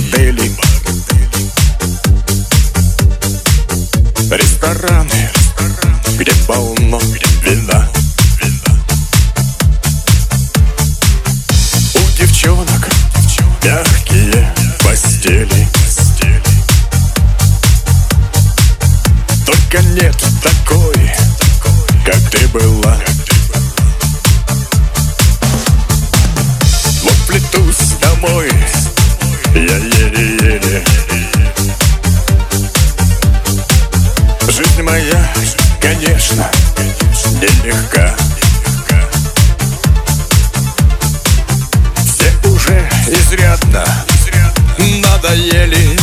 бордели, рестораны, где полно вина. У девчонок мягкие постели, только нет такой, как ты была. Вот плетусь домой я еле-еле. Жизнь моя, конечно, нелегка. Все уже изрядно надоели.